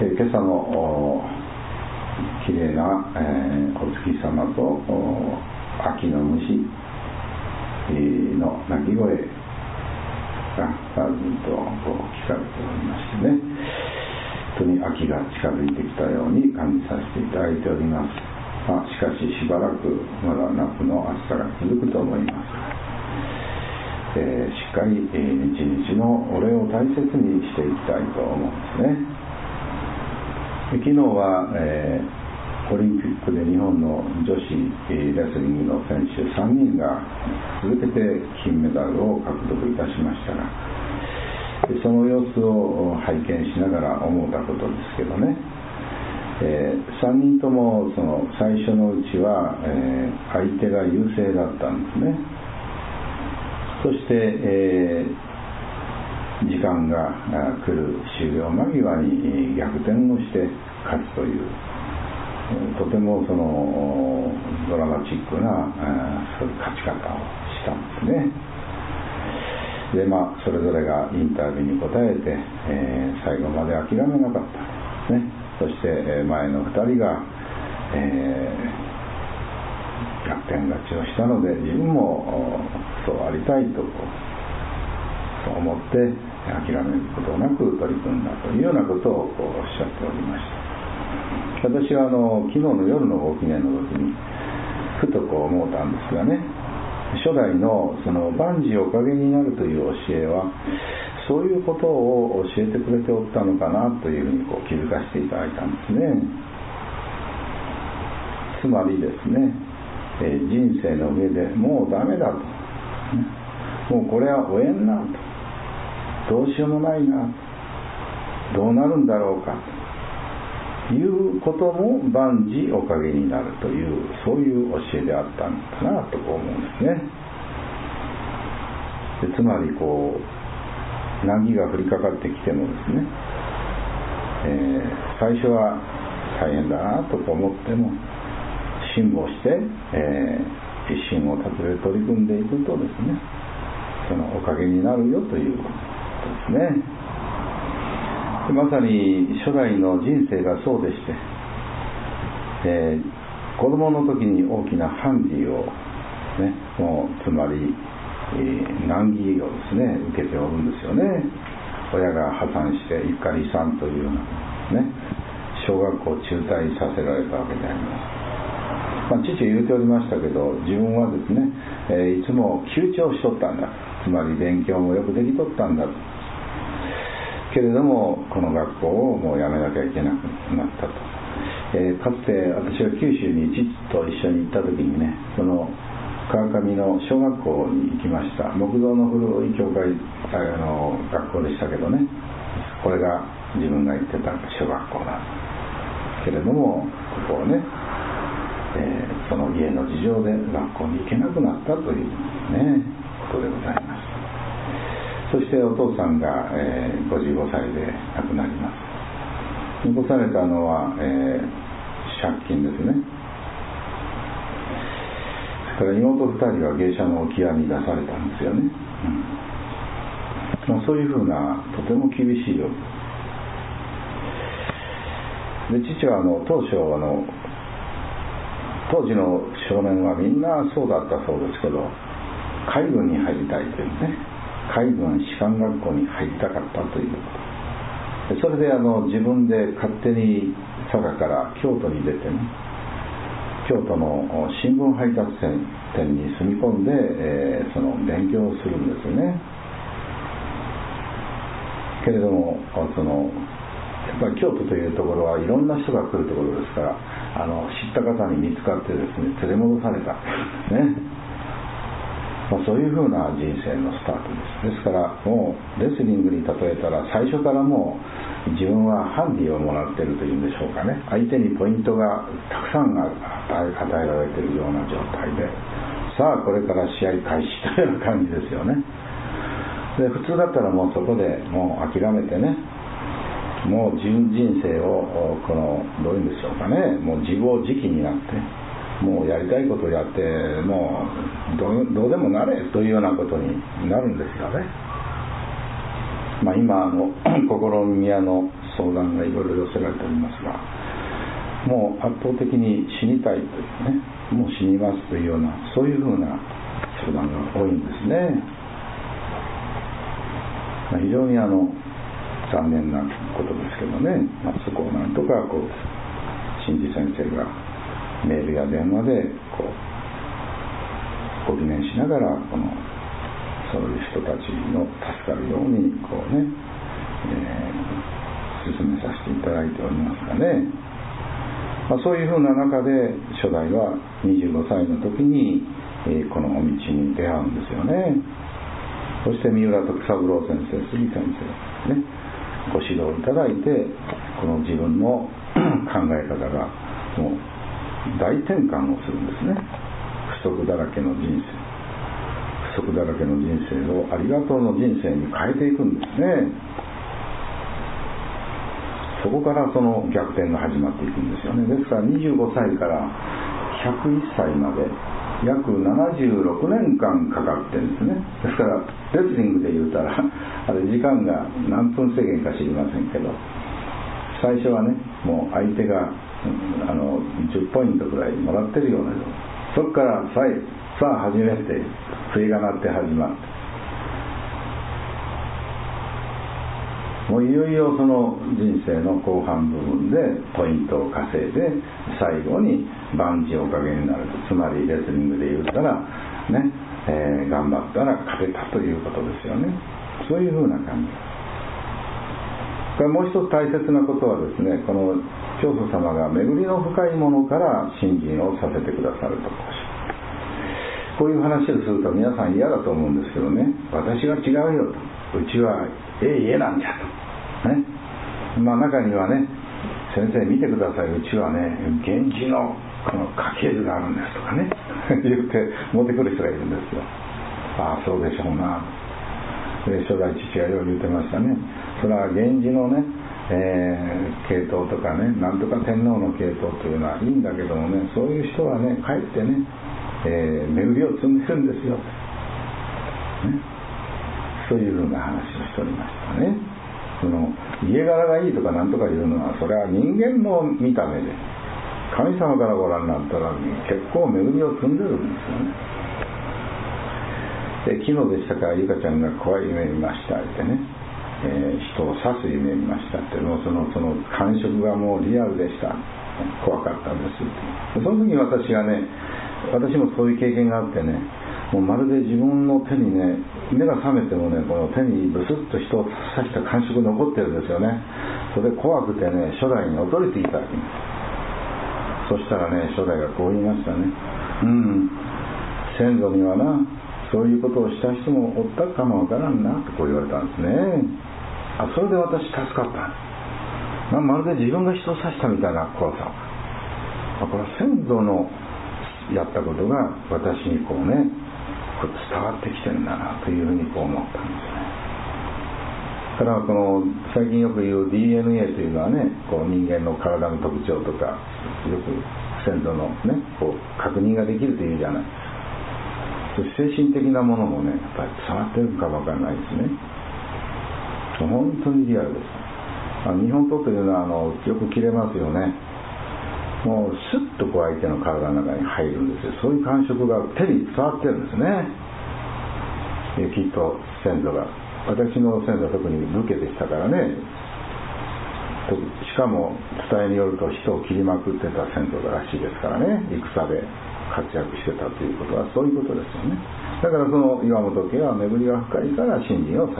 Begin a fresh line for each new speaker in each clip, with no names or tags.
今朝のきれいな、お月様と秋の虫の鳴き声がずっと聞かれておりましてね、本当に秋が近づいてきたように感じさせていただいております。しかししばらくまだ夏の暑さが続くと思います。しっかり一日のお礼を大切にしていきたいと思うんですね。昨日は、オリンピックで日本の女子レスリングの選手3人が続けて金メダルを獲得いたしましたが、その様子を拝見しながら思ったことですけどね、3人ともその最初のうちは、相手が優勢だったんですね。そして、時間が来る終了間際に逆転をして勝つという、とてもそのドラマチックなそういう勝ち方をしたんですね。でそれぞれがインタビューに答えて、最後まで諦めなかったんですね。そして前の2人が、逆転勝ちをしたので自分もそうありたいとそう思って諦めることなく取り組んだというようなことをおっしゃっておりました。私は昨日の夜のご記念の時にふと思ったんですがね、初代のその万事おかげになるという教えはそういうことを教えてくれておったのかなというふうに気づかせていただいたんですね。つまりですね、人生の上でもうダメだと、もうこれは終えんなと、どうしようもないな、どうなるんだろうかということも万事おかげになるという、そういう教えであったのかなと思うんですね。つまり難が降りかかってきてもですね、最初は大変だなと思っても辛抱して、一心を立てて取り組んでいくとですね、そのおかげになるよということですね。まさに初代の人生がそうでして、子供の時に大きなハンディを、ね、つまり難儀をですね受けておるんですよね。親が破産して一家離散というような、ね、小学校中退させられたわけであります。父言うておりましたけど、自分はですね、いつも休長しとったんだ、つまり勉強もよくできとったんだけれども、この学校をもうやめなきゃいけなくなったと。かつて私は九州に父と一緒に行った時にね、その川上の小学校に行きました。木造の古い教会学校でしたけどね、これが自分が行ってた小学校だけれども、ここをね、その家の事情で学校に行けなくなったという、ね、ことでございます。そしてお父さんが、55歳で亡くなります。残されたのは、借金ですね。それから妹2人は芸者の置き屋に出されたんですよね。そういうふうなとても厳しいよで、父は当初当時の少年はみんなそうだったそうですけど、海軍に入りたいというね、海軍士官学校に入りたかったということで、それで自分で勝手に佐賀から京都に出てね、京都の新聞配達店に住み込んで、その勉強をするんですよね。けれどもやっぱり京都というところはいろんな人が来るところですから、知った方に見つかってですね、連れ戻されたね。そういうふうな人生のスタートです。ですからもうレスリングに例えたら、最初からもう自分はハンディをもらっているというんでしょうかね。相手にポイントがたくさん与えられているような状態で、さあこれから試合開始というような感じですよね。で普通だったらもうそこでもう諦めてね、もう人生をどういうんでしょうかね、もう自暴自棄になって、もうやりたいことをやって、もうどうでもなれというようなことになるんですよね。今心宮の相談がいろいろ寄せられておりますが、もう圧倒的に死にたいというね、もう死にますというような、そういうふうな相談が多いんですね。非常に残念なことですけどね、そこをなんとか新次先生がメールや電話でご疑念しながらそういう人たちの助かるように進めさせていただいておりますがね、そういうふうな中で初代は25歳の時にこのお道に出会うんですよね。そして三浦徳三郎先生、杉先生ね、ご指導いただいて、この自分の考え方がもう大転換をするんですね。不足だらけの人生をありがとうの人生に変えていくんですね。そこからその逆転が始まっていくんですよね。ですから25歳から101歳まで約76年間かかってるんですね。ですからレスリングで言うたら時間が何分制限か知りませんけど、最初はね、もう相手が10ポイントくらいもらってるような、そこからさあ始めて笛が鳴って始まる。もういよいよその人生の後半部分でポイントを稼いで最後に万事おかげになると、つまりレスリングで言ったらね、頑張ったら勝てたということですよね。そういうふうな感じ。これもう一つ大切なことはですね、この教祖様が巡りの深いものから信心をさせてくださると。こういう話をすると皆さん嫌だと思うんですけどね、私は違うよと、うちは家なんじゃと、ね、中にはね、先生見てください、うちはね源氏のこの家系図があるんですとかね言って持ってくる人がいるんですよ。ああそうでしょうな。で初代父がよう言ってましたね。それは源氏のね、系統とかね、なんとか天皇の系統というのはいいんだけどもね、そういう人はねかえってね、巡りを積んでるんですよ、ね、そういうふうな話をしておりましたね。その家柄がいいとかなんとかいうのは、それは人間の見た目で、神様からご覧になったら結構巡りを積んでるんですよね。で昨日でしたか、ゆかちゃんが怖い夢見ましたってね、人を刺す夢見ましたって、もうその感触がもうリアルでした、怖かったんですって。その時に私がね、私もそういう経験があってね、もうまるで自分の手にね、目が覚めてもね、この手にブスッと人を刺した感触残ってるんですよね。それで怖くてね、初代に驚いていたわけです。そしたらね、初代がこう言いましたね。先祖にはな、そういうことをした人もおったかもわからんなとこう言われたんですね。それで私助かった。まるで自分が人を刺したみたいな怖さ。これは先祖のやったことが私にこうね、伝わってきてるんだなというふうにこう思ったんですね。だからこの最近よく言う DNA というのはね、こう人間の体の特徴とかよく先祖のねこう確認ができるというじゃないですか。精神的なものもね、やっぱり伝わってるかもわからないですね。本当にリアルです。日本刀というのはよく切れますよね。もうスッとこう相手の体の中に入るんですよ。そういう感触が手に伝わってるんですね。きっと先祖が、私の先祖は特に武家でしたからね、しかも伝えによると人を切りまくってた先祖らしいですからね、戦で活躍してたということはそういうことですよね。だからその岩本家は巡りが深いから信心をさ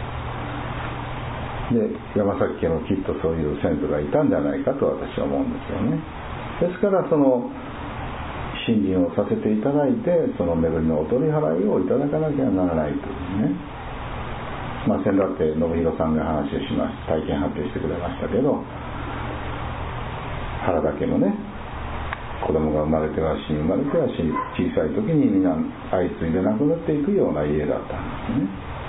せて、で山崎家もきっとそういう先祖がいたんじゃないかと私は思うんですよね。ですからその信心をさせていただいて、その巡りのお取り払いをいただかなきゃならないというね。先だって信弘さんが話をしました、体験発表してくれましたけど、原田家のね子供が生まれては死に、生まれては死に、小さい時にみんな相次いで亡くなっていくような家だったんですね。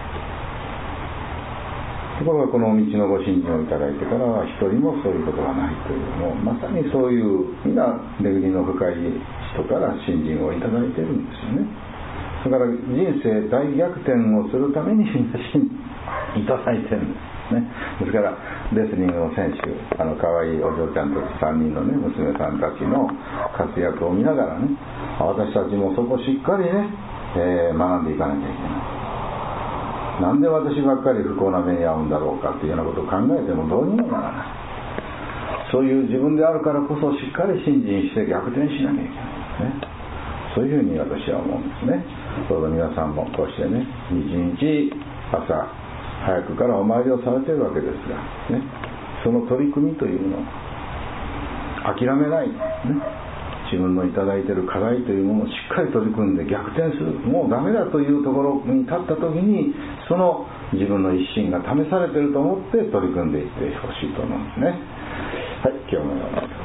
ところがこの道のご信心をいただいてからは一人もそういうことがないというのを、まさにそういうみんな巡りの深い人から信心をいただいているんですよね。だから人生大逆転をするためにみんな信いただいてるんです。 ですね。ですからレスリングの選手、可愛いお嬢ちゃんたち3人のね娘さんたちの活躍を見ながらね、私たちもそこしっかりね、学んでいかなきゃいけない。なんで私ばっかり不幸な目に遭うんだろうかっていうようなことを考えてもどうにもならない。そういう自分であるからこそしっかり信心して逆転しなきゃいけないですね。そういうふうに私は思うんですね。どうぞ皆さんもこうしてね、日々朝早くからお参りをされているわけですが、ね、その取り組みというのを諦めない、ね、自分のいただいている課題というものをしっかり取り組んで逆転する、もうダメだというところに立った時にその自分の一心が試されていると思って取り組んでいってほしいと思うんですね。はい、今日のように